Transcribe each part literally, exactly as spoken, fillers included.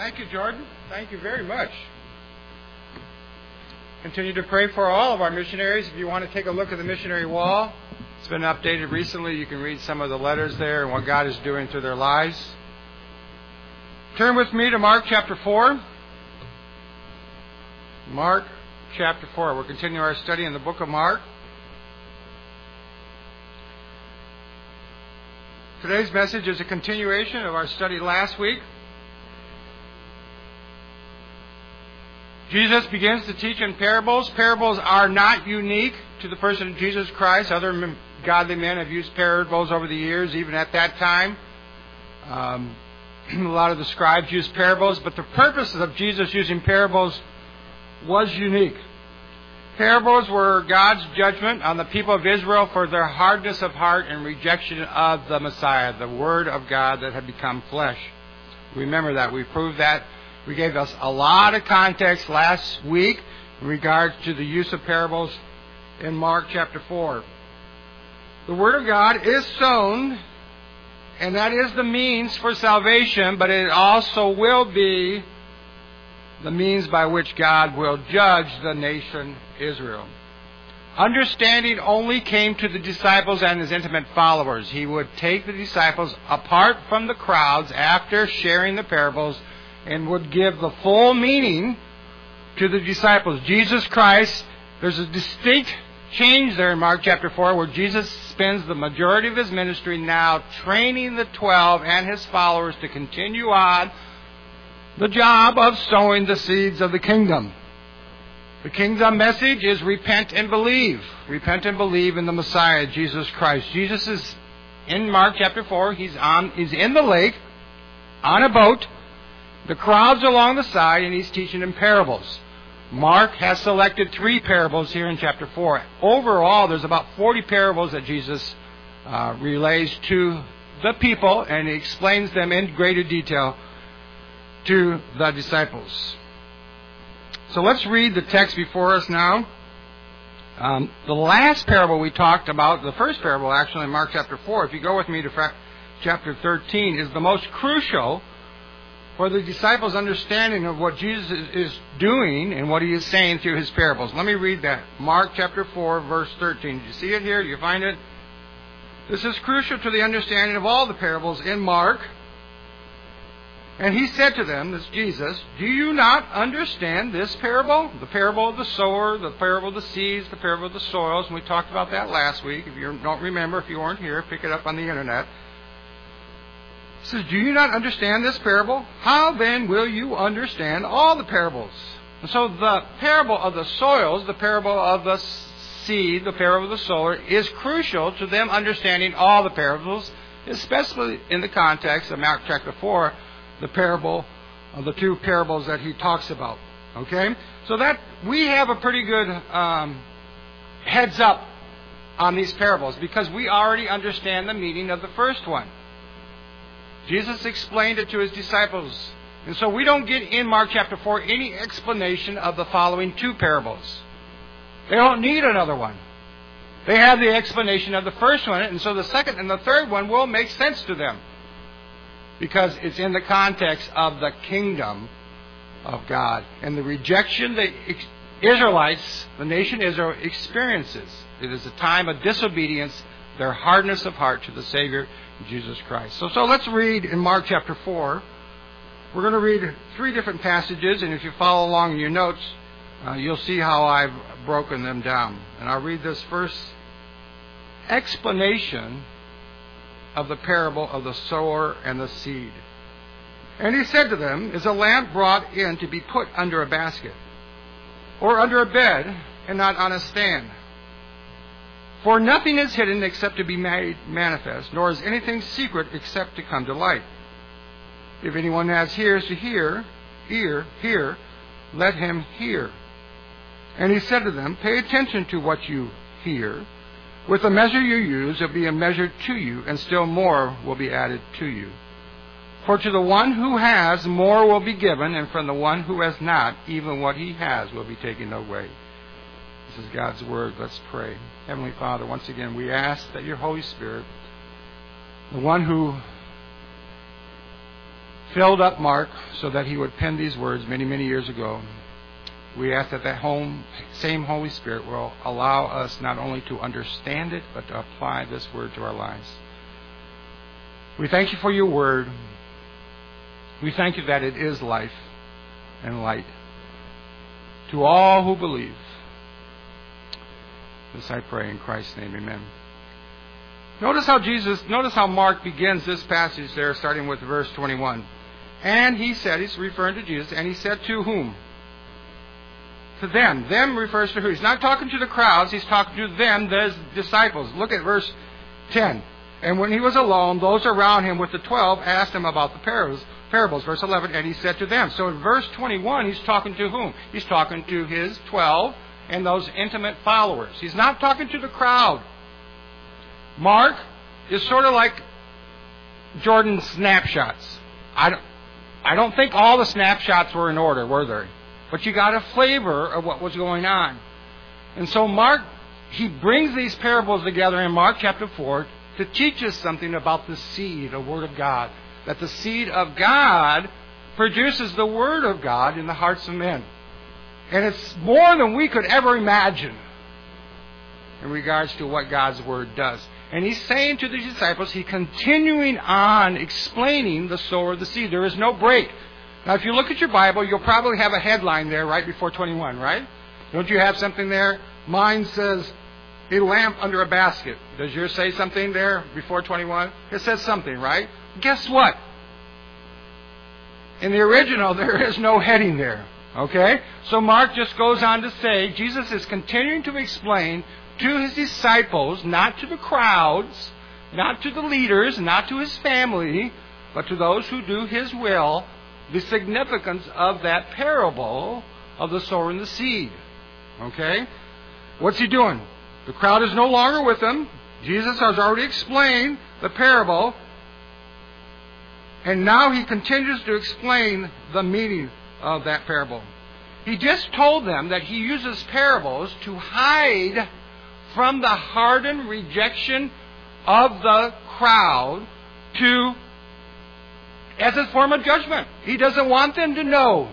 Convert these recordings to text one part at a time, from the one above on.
Thank you, Jordan. Thank you very much. Continue to pray for all of our missionaries. If you want to take a look at the missionary wall, it's been updated recently. You can read some of the letters there and what God is doing through their lives. Turn with me to Mark chapter four. Mark chapter four. We're continuing our study in the book of Mark. Today's message is a continuation of our study last week. Jesus begins to teach in parables. Parables are not unique to the person of Jesus Christ. Other godly men have used parables over the years, even at that time. Um, a lot of the scribes used parables, but the purpose of Jesus using parables was unique. Parables were God's judgment on the people of Israel for their hardness of heart and rejection of the Messiah, the Word of God that had become flesh. Remember that. We proved that. We gave us a lot of context last week in regards to the use of parables in Mark chapter four. The Word of God is sown, and that is the means for salvation, but it also will be the means by which God will judge the nation Israel. Understanding only came to the disciples and his intimate followers. He would take the disciples apart from the crowds after sharing the parables and would give the full meaning to the disciples. Jesus Christ, there's a distinct change there in Mark chapter four where Jesus spends the majority of his ministry now training the twelve and his followers to continue on the job of sowing the seeds of the kingdom. The kingdom message is repent and believe. Repent and believe in the Messiah, Jesus Christ. Jesus is in Mark chapter four. He's on. He's in the lake on a boat. The crowd's along the side, and he's teaching in parables. Mark has selected three parables here in chapter four. Overall, there's about forty parables that Jesus uh, relays to the people, and he explains them in greater detail to the disciples. So let's read the text before us now. Um, the last parable we talked about, the first parable actually in Mark chapter four, if you go with me to chapter thirteen, is the most crucial for the disciples' understanding of what Jesus is doing and what he is saying through his parables. Let me read that. Mark chapter four, verse thirteen. Do you see it here? Do you find it? This is crucial to the understanding of all the parables in Mark. And he said to them, this is Jesus, do you not understand this parable? The parable of the sower, the parable of the seeds, the parable of the soils. And we talked about that last week. If you don't remember, if you weren't here, pick it up on the internet. He says, do you not understand this parable? How then will you understand all the parables? And so the parable of the soils, the parable of the seed, the parable of the sower, is crucial to them understanding all the parables, especially in the context of Mark chapter four, the parable of the two parables that he talks about. Okay? So that we have a pretty good um, heads up on these parables because we already understand the meaning of the first one. Jesus explained it to his disciples. And so we don't get in Mark chapter four any explanation of the following two parables. They don't need another one. They have the explanation of the first one, and so the second and the third one will make sense to them because it's in the context of the kingdom of God and the rejection the Israelites, the nation Israel, experiences. It is a time of disobedience, their hardness of heart to the Savior, Jesus Christ. So, so let's read in Mark chapter four. We're going to read three different passages, and if you follow along in your notes, uh, you'll see how I've broken them down. And I'll read this first explanation of the parable of the sower and the seed. And he said to them, is a lamp brought in to be put under a basket, or under a bed, and not on a stand? For nothing is hidden except to be made manifest, nor is anything secret except to come to light. If anyone has ears to hear, ear, hear, let him hear. And he said to them, pay attention to what you hear. With the measure you use, it will be a measure to you, and still more will be added to you. For to the one who has, more will be given, and from the one who has not, even what he has will be taken away. This is God's Word. Let's pray. Heavenly Father, once again, we ask that your Holy Spirit, the one who filled up Mark so that he would pen these words many, many years ago. We ask that that home, same Holy Spirit will allow us not only to understand it, but to apply this word to our lives. We thank you for your word. We thank you that it is life and light to all who believe. This I pray in Christ's name, amen. Notice how Jesus, notice how Mark begins this passage there, starting with verse twenty-one. And he said, he's referring to Jesus, and he said to whom? To them. Them refers to who? He's not talking to the crowds, he's talking to them, the disciples. Look at verse ten. And when he was alone, those around him with the twelve asked him about the parables. Parables, verse eleven, and he said to them. So in verse twenty-one, he's talking to whom? He's talking to his twelve and those intimate followers. He's not talking to the crowd. Mark is sort of like Jordan's snapshots. I don't, I don't think all the snapshots were in order, were there? But you got a flavor of what was going on. And so Mark, he brings these parables together in Mark chapter four to teach us something about the seed, the Word of God. That the seed of God produces the Word of God in the hearts of men. And it's more than we could ever imagine in regards to what God's Word does. And he's saying to the disciples, he's continuing on explaining the sower of the seed. There is no break. Now, if you look at your Bible, you'll probably have a headline there right before twenty-one, right? Don't you have something there? Mine says, a lamp under a basket. Does yours say something there before twenty-one? It says something, right? Guess what? In the original, there is no heading there. Okay? So Mark just goes on to say, Jesus is continuing to explain to his disciples, not to the crowds, not to the leaders, not to his family, but to those who do his will, the significance of that parable of the sower and the seed. Okay? What's he doing? The crowd is no longer with him. Jesus has already explained the parable. And now he continues to explain the meaning of that parable. He just told them that he uses parables to hide from the hardened rejection of the crowd to as a form of judgment. He doesn't want them to know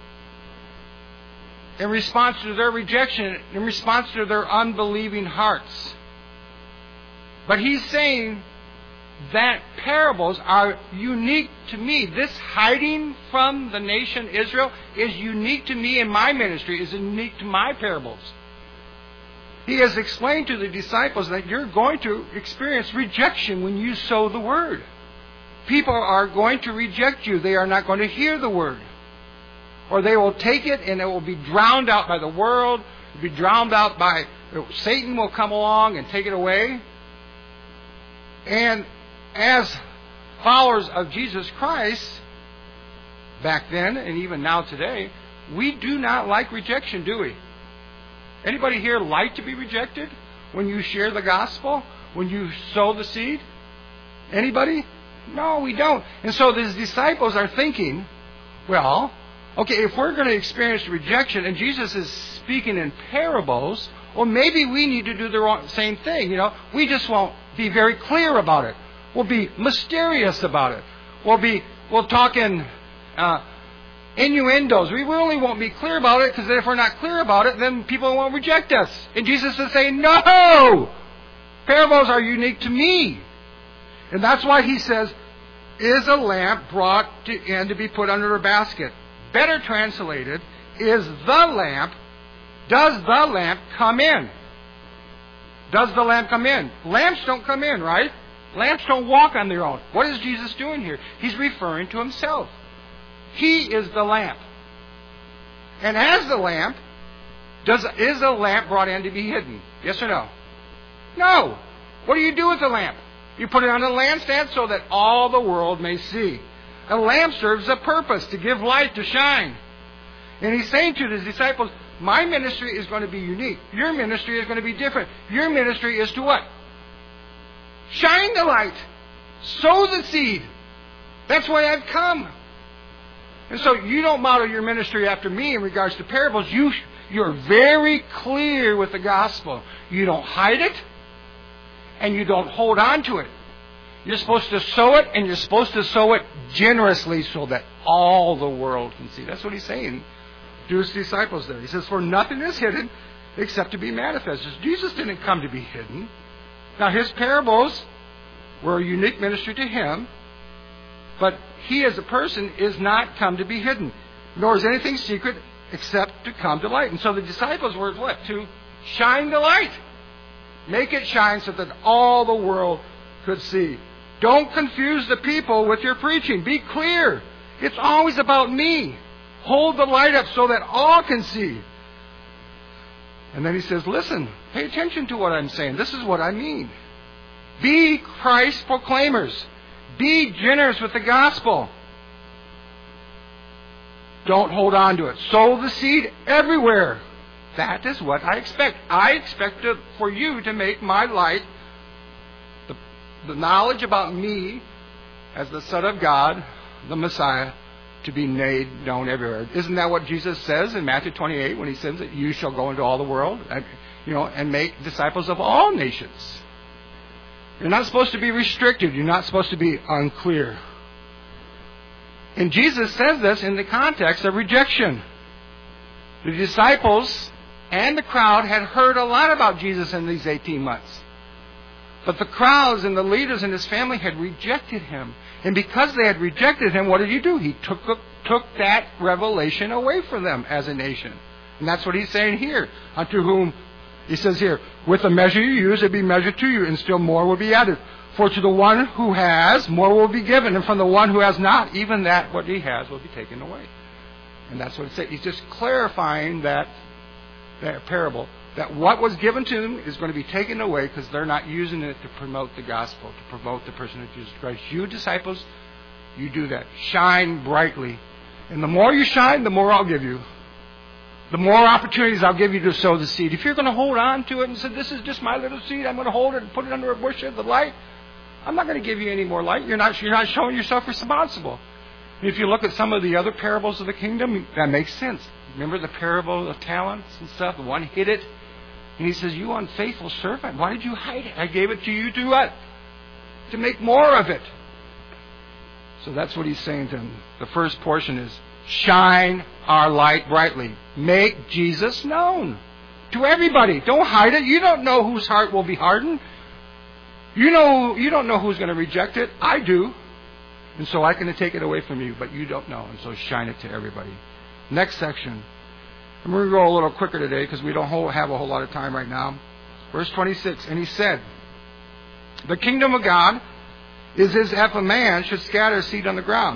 in response to their rejection, in response to their unbelieving hearts. But he's saying that parables are unique to me. This hiding from the nation Israel is unique to me in my ministry, is unique to my parables. He has explained to the disciples that you're going to experience rejection when you sow the word. People are going to reject you. They are not going to hear the word. Or they will take it and it will be drowned out by the world, it will be drowned out by Satan will come along and take it away. And as followers of Jesus Christ, back then and even now today, we do not like rejection, do we? Anybody here like to be rejected when you share the gospel, when you sow the seed? Anybody? No, we don't. And so these disciples are thinking, well, okay, if we're going to experience rejection and Jesus is speaking in parables, well, maybe we need to do the same thing. You know, we just won't be very clear about it. We'll be mysterious about it. We'll be, we'll talk in uh, innuendos. We really won't be clear about it, because if we're not clear about it, then people won't reject us. And Jesus is saying, no! Parables are unique to me. And that's why he says, is a lamp brought to, in to be put under a basket? Better translated, is the lamp, does the lamp come in? Does the lamp come in? Lamps don't come in, right? Lamps don't walk on their own. What is Jesus doing here? He's referring to himself. He is the lamp. And as the lamp, does is a lamp brought in to be hidden? Yes or no? No. What do you do with the lamp? You put it on a lampstand so that all the world may see. A lamp serves a purpose, to give light, to shine. And he's saying to his disciples, my ministry is going to be unique. Your ministry is going to be different. Your ministry is to what? Shine the light. Sow the seed. That's why I've come. And so you don't model your ministry after me in regards to parables. You, you're very clear with the gospel. You don't hide it, and you don't hold on to it. You're supposed to sow it, and you're supposed to sow it generously so that all the world can see. That's what he's saying to his disciples there. He says, for nothing is hidden except to be manifested. Jesus didn't come to be hidden. Now, his parables were a unique ministry to him, but he as a person is not come to be hidden, nor is anything secret except to come to light. And so the disciples were what? To shine the light. Make it shine so that all the world could see. Don't confuse the people with your preaching. Be clear. It's always about me. Hold the light up so that all can see. And then he says, listen, pay attention to what I'm saying. This is what I mean. Be Christ proclaimers. Be generous with the gospel. Don't hold on to it. Sow the seed everywhere. That is what I expect. I expect to, for you to make my light, the, the knowledge about me as the Son of God, the Messiah, to be made known everywhere. Isn't that what Jesus says in Matthew twenty-eight when he says that you shall go into all the world, and, you know, and make disciples of all nations? You're not supposed to be restricted. You're not supposed to be unclear. And Jesus says this in the context of rejection. The disciples and the crowd had heard a lot about Jesus in these eighteen months. But the crowds and the leaders in his family had rejected him. And because they had rejected him, what did he do? He took, took that revelation away from them as a nation. And that's what he's saying here. Unto whom, he says here, with the measure you use, it will be measured to you, and still more will be added. For to the one who has, more will be given. And from the one who has not, even that what he has will be taken away. And that's what it says. He's just clarifying that, that parable. That what was given to them is going to be taken away because they're not using it to promote the gospel, to promote the person of Jesus Christ. You disciples, you do that. Shine brightly. And the more you shine, the more I'll give you. The more opportunities I'll give you to sow the seed. If you're going to hold on to it and say, this is just my little seed, I'm going to hold it and put it under a bush of the light, I'm not going to give you any more light. You're not, you're not showing yourself responsible. And if you look at some of the other parables of the kingdom, that makes sense. Remember the parable of talents and stuff? The one hid it. And he says, you unfaithful servant, why did you hide it? I gave it to you to what? To make more of it. So that's what he's saying to him. The first portion is, shine our light brightly. Make Jesus known to everybody. Don't hide it. You don't know whose heart will be hardened. You know, you don't know who's going to reject it. I do. And so I can take it away from you, but you don't know. And so shine it to everybody. Next section. And we're going to go a little quicker today because we don't have a whole lot of time right now. Verse twenty-six. And he said, the kingdom of God is as if a man should scatter seed on the ground.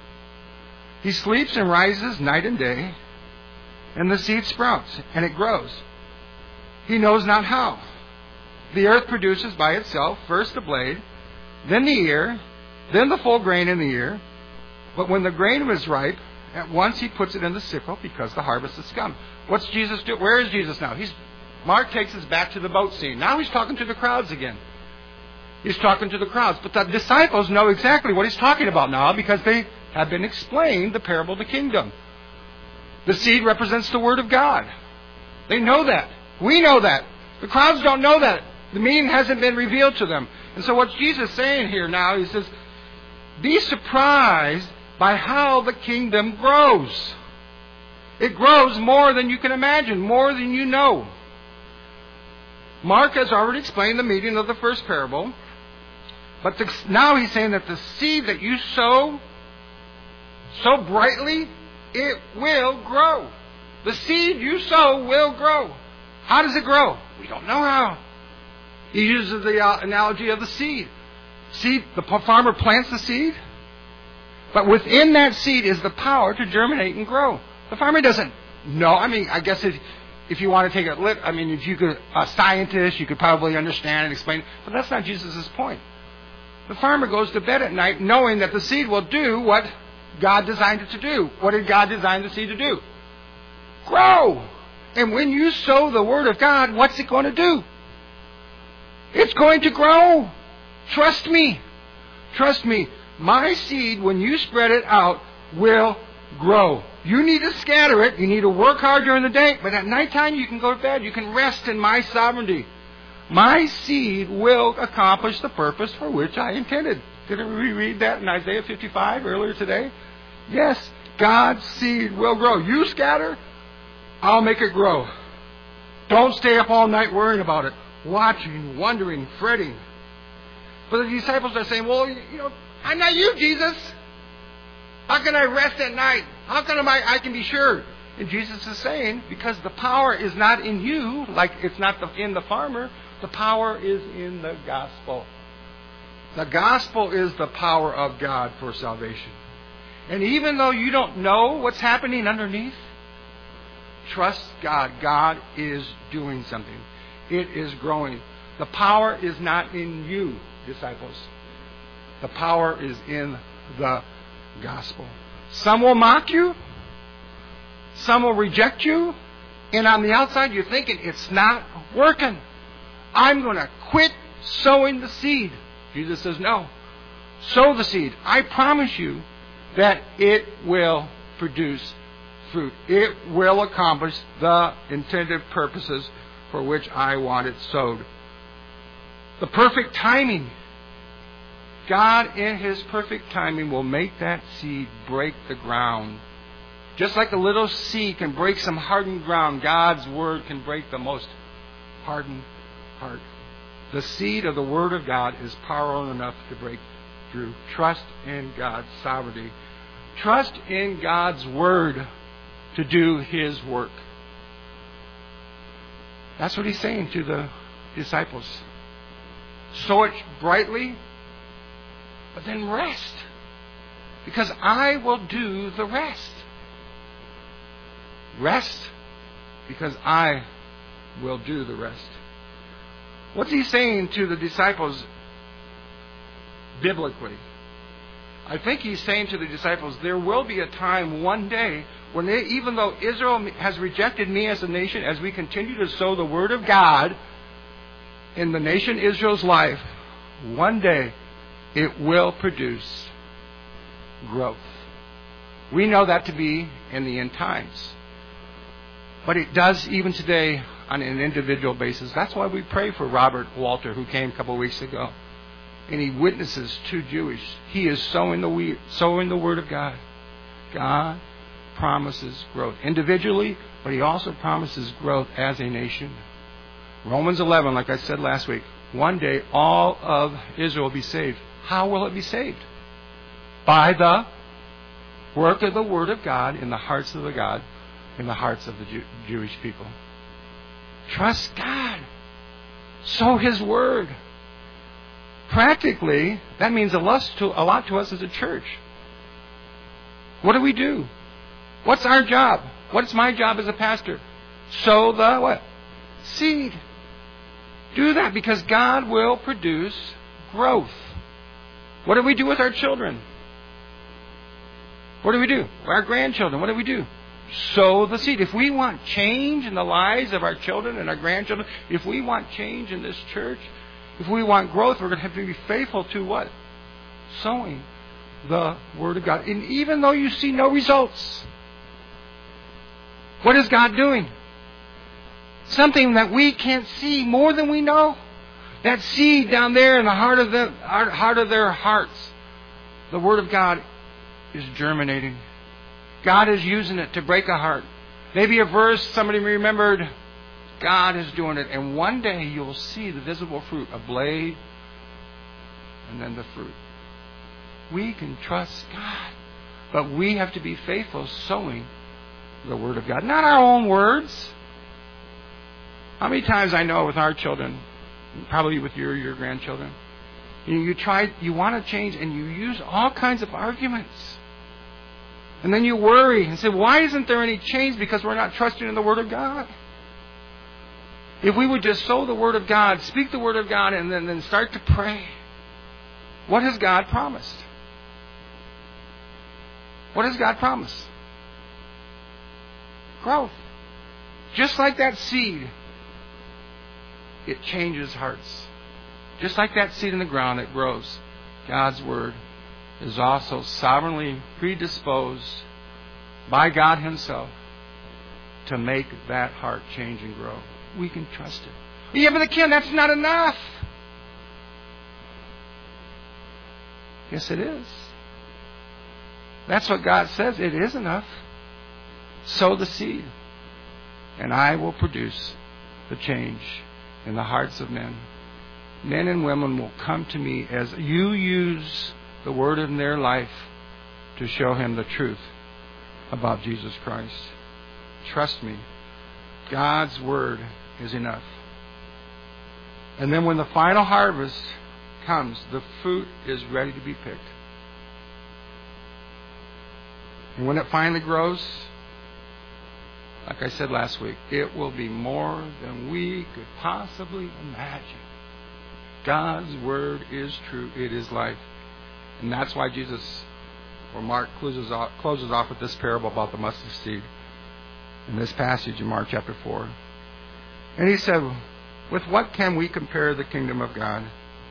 He sleeps and rises night and day, and the seed sprouts, and it grows. He knows not how. The earth produces by itself first the blade, then the ear, then the full grain in the ear. But when the grain was ripe, at once he puts it in the sickle because the harvest has come. What's Jesus do? Where is Jesus now? He's Mark takes us back to the boat scene. Now he's talking to the crowds again. He's talking to the crowds. But the disciples know exactly what he's talking about now because they have been explained the parable of the kingdom. The seed represents the word of God. They know that. We know that. The crowds don't know that. The meaning hasn't been revealed to them. And so what's Jesus saying here now? He says, be surprised by how the kingdom grows. It grows more than you can imagine, more than you know. Mark has already explained the meaning of the first parable. But the, now he's saying that the seed that you sow so brightly, it will grow. The seed you sow will grow. How does it grow? We don't know how. He uses the analogy of the seed. Seed, the farmer plants the seed, but within that seed is the power to germinate and grow. The farmer doesn't know. I mean, I guess if, if you want to take it lit, I mean, if you could, a scientist, you could probably understand and explain, but that's not Jesus' point. The farmer goes to bed at night knowing that the seed will do what God designed it to do. What did God design the seed to do? Grow. And when you sow the word of God, what's it going to do? It's going to grow. Trust me. Trust me. My seed, when you spread it out, will grow. You need to scatter it. You need to work hard during the day. But at nighttime, you can go to bed. You can rest in my sovereignty. my seed will accomplish the purpose for which I intended. Didn't we read that in Isaiah fifty-five earlier today? Yes, God's seed will grow. You scatter, I'll make it grow. Don't stay up all night worrying about it, watching, wondering, fretting. But the disciples are saying, well, you know, I'm not you, Jesus. How can I rest at night? How can I, I can be sure? And Jesus is saying, because the power is not in you, like it's not the, in the farmer, the power is in the gospel. The gospel is the power of God for salvation. And even though you don't know what's happening underneath, trust God. God is doing something. It is growing. The power is not in you, disciples. The power is in the gospel. Some will mock you. Some will reject you. And on the outside, you're thinking, it's not working. I'm going to quit sowing the seed. Jesus says, no. Sow the seed. I promise you that it will produce fruit. It will accomplish the intended purposes for which I want it sowed. The perfect timing. God, in His perfect timing, will make that seed break the ground. Just like a little seed can break some hardened ground, God's Word can break the most hardened heart. The seed of the Word of God is powerful enough to break through. Trust in God's sovereignty. Trust in God's Word to do His work. That's what He's saying to the disciples. Sow it brightly, but then rest. Because I will do the rest. Rest because I will do the rest. What's He saying to the disciples biblically? I think He's saying to the disciples, there will be a time one day when they, even though Israel has rejected me as a nation, as we continue to sow the Word of God in the nation Israel's life, one day it will produce growth. We know that to be in the end times. But it does even today on an individual basis. That's why we pray for Robert Walter, who came a couple of weeks ago. And he witnesses to Jewish. He is sowing the wheat, sowing the Word of God. God promises growth individually, but He also promises growth as a nation. Romans eleven, like I said last week, one day all of Israel will be saved. How will it be saved? By the work of the Word of God in the hearts of the God, in the hearts of the Jew- Jewish people. Trust God. Sow His Word. Practically, that means a lot, to, a lot to us as a church. What do we do? What's our job? What's my job as a pastor? Sow the what? Seed. Do that because God will produce growth. What do we do with our children? What do we do? Our grandchildren, what do we do? Sow the seed. If we want change in the lives of our children and our grandchildren, if we want change in this church, if we want growth, we're going to have to be faithful to what? Sowing the Word of God. And even though you see no results, what is God doing? Something that we can't see more than we know. That seed down there in the heart of the heart of their hearts, the Word of God is germinating. God is using it to break a heart. Maybe a verse somebody remembered. God is doing it. And one day you'll see the visible fruit, a blade, and then the fruit. We can trust God. But we have to be faithful sowing the Word of God. Not our own words. How many times I know with our children, probably with your your grandchildren, you, you try, you want to change and you use all kinds of arguments. And then you worry and say, why isn't there any change? Because we're not trusting in the Word of God. If we would just sow the Word of God, speak the Word of God, and then, then start to pray, what has God promised? What has God promised? Growth. Just like that seed, it changes hearts. Just like that seed in the ground that grows, God's Word is also sovereignly predisposed by God Himself to make that heart change and grow. We can trust it. Yeah, but again, that's not enough. Yes, it is. That's what God says. It is enough. Sow the seed, and I will produce the change in the hearts of men. Men and women will come to me as you use the word in their life to show him the truth about Jesus Christ. Trust me, God's word is enough. And then when the final harvest comes, the fruit is ready to be picked. And when it finally grows, like I said last week, it will be more than we could possibly imagine. God's word is true. It is life. And that's why Jesus, or Mark, closes off, closes off with this parable about the mustard seed in this passage in Mark chapter four. And he said, with what can we compare the kingdom of God?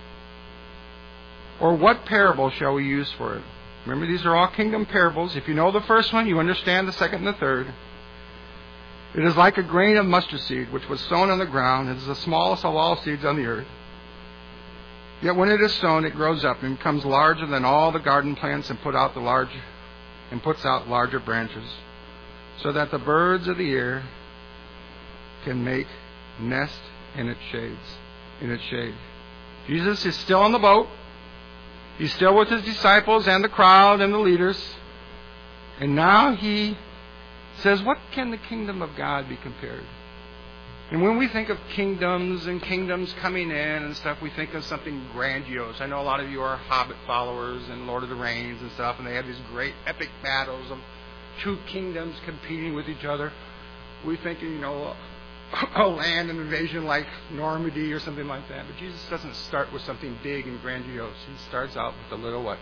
Or what parable shall we use for it? Remember, these are all kingdom parables. If you know the first one, you understand the second and the third. It is like a grain of mustard seed, which was sown on the ground. It is the smallest of all seeds on the earth. Yet when it is sown, it grows up and becomes larger than all the garden plants, and put out the large and puts out larger branches, so that the birds of the air can make nest in its shades. In its shade. Jesus is still on the boat. He's still with his disciples and the crowd and the leaders. And now he says, what can the kingdom of God be compared? And when we think of kingdoms and kingdoms coming in and stuff, we think of something grandiose. I know a lot of you are Hobbit followers and Lord of the Rings and stuff, and they have these great epic battles of two kingdoms competing with each other. We think, you know, a land invasion like Normandy or something like that. But Jesus doesn't start with something big and grandiose. He starts out with a little what?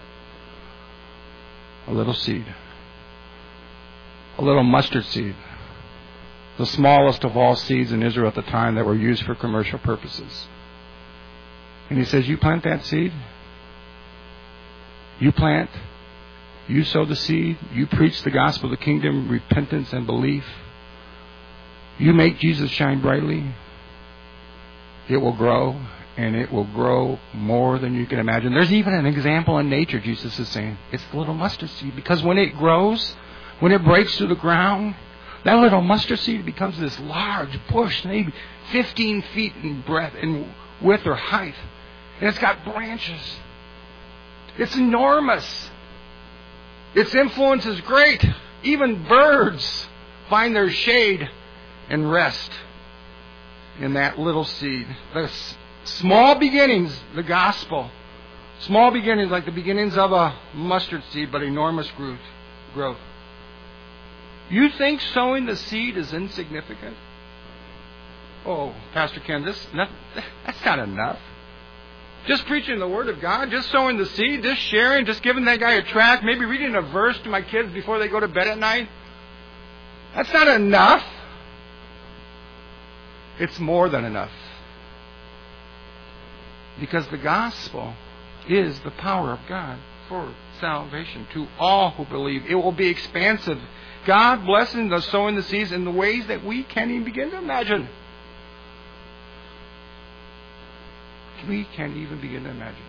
A little seed. A little mustard seed. The smallest of all seeds in Israel at the time that were used for commercial purposes. And he says, you plant that seed. You plant. You sow the seed. You preach the gospel of the kingdom, repentance and belief. You make Jesus shine brightly. It will grow, and it will grow more than you can imagine. There's even an example in nature, Jesus is saying. It's the little mustard seed. Because when it grows, when it breaks through the ground, that little mustard seed becomes this large bush, maybe fifteen feet in breadth, in width or height. And it's got branches. It's enormous. Its influence is great. Even birds find their shade and rest in that little seed. The small beginnings, the gospel. Small beginnings like the beginnings of a mustard seed, but enormous growth. You think sowing the seed is insignificant? Oh, Pastor Ken, this not, that's not enough. Just preaching the Word of God, just sowing the seed, just sharing, just giving that guy a tract, maybe reading a verse to my kids before they go to bed at night. That's not enough. It's more than enough. Because the gospel is the power of God for salvation to all who believe. It will be expansive. God blessing the sowing the seeds in the ways that we can't even begin to imagine. We can't even begin to imagine.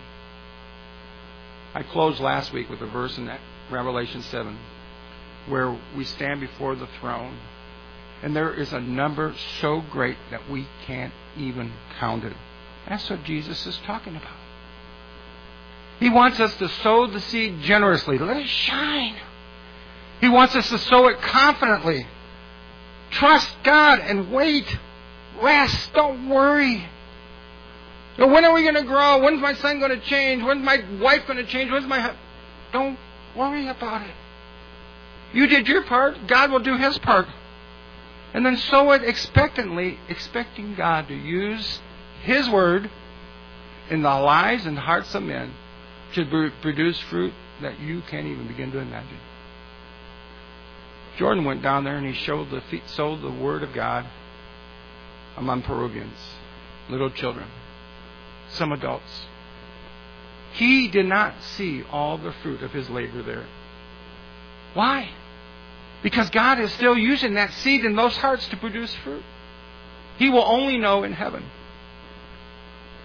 I closed last week with a verse in that Revelation seven where we stand before the throne, and there is a number so great that we can't even count it. That's what Jesus is talking about. He wants us to sow the seed generously. Let it shine. He wants us to sow it confidently. Trust God and wait. Rest. Don't worry. Now, when are we going to grow? When's my son going to change? When's my wife going to change? When's my... Don't worry about it. You did your part. God will do His part. And then sow it expectantly, expecting God to use His Word in the lives and hearts of men to produce fruit that you can't even begin to imagine. Jordan went down there and he showed the sowed the Word of God among Peruvians, little children, some adults. He did not see all the fruit of his labor there. Why? Because God is still using that seed in those hearts to produce fruit. He will only know in heaven.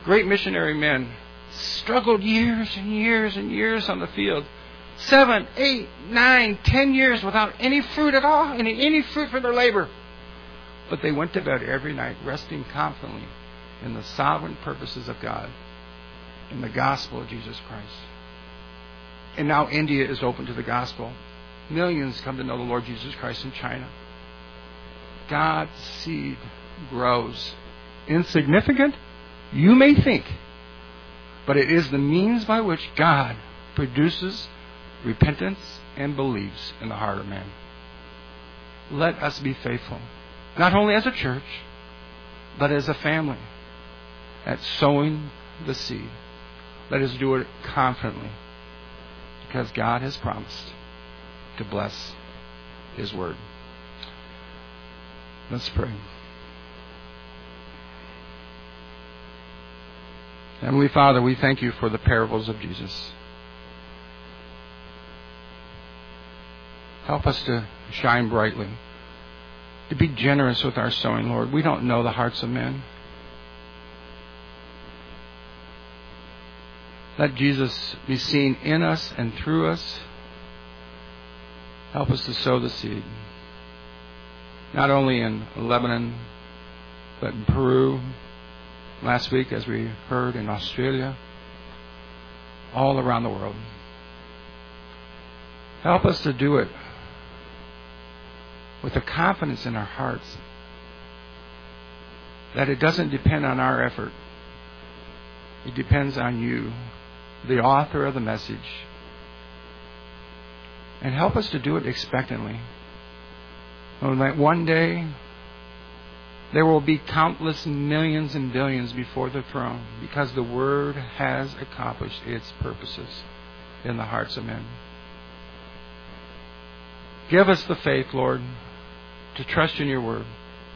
great missionary men, struggled years and years and years on the field. Seven, eight, nine, ten years without any fruit at all, any, any fruit for their labor. But they went to bed every night resting confidently in the sovereign purposes of God, in the gospel of Jesus Christ. And now India is open to the gospel. Millions come to know the Lord Jesus Christ in China. God's seed grows. Insignificant, you may think, but it is the means by which God produces repentance and believes in the heart of man. Let us be faithful, not only as a church, but as a family, at sowing the seed. Let us do it confidently, because God has promised to bless His word. Let's pray. Heavenly Father, we thank you for the parables of Jesus. Help us to shine brightly, to be generous with our sowing, Lord. We don't know the hearts of men. Let Jesus be seen in us and through us. Help us to sow the seed, not only in Lebanon, but in Peru, last week, as we heard, in Australia, all around the world. Help us to do it with the confidence in our hearts that it doesn't depend on our effort. It depends on you, the author of the message. And help us to do it expectantly. Knowing that one day there will be countless millions and billions before the throne, because the Word has accomplished its purposes in the hearts of men. Give us the faith, Lord, to trust in your Word.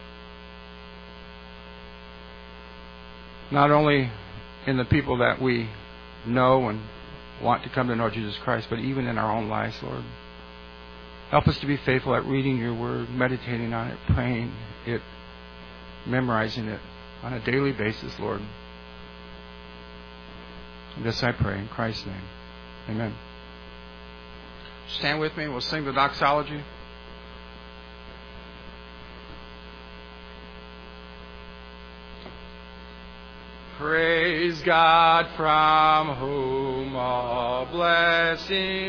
Not only in the people that we know and want to come to know Jesus Christ, but even in our own lives, Lord. Help us to be faithful at reading your Word, meditating on it, praying it, memorizing it on a daily basis, Lord. And this I pray in Christ's name. Amen. Stand with me. We'll sing the doxology. Praise God, from whom all blessings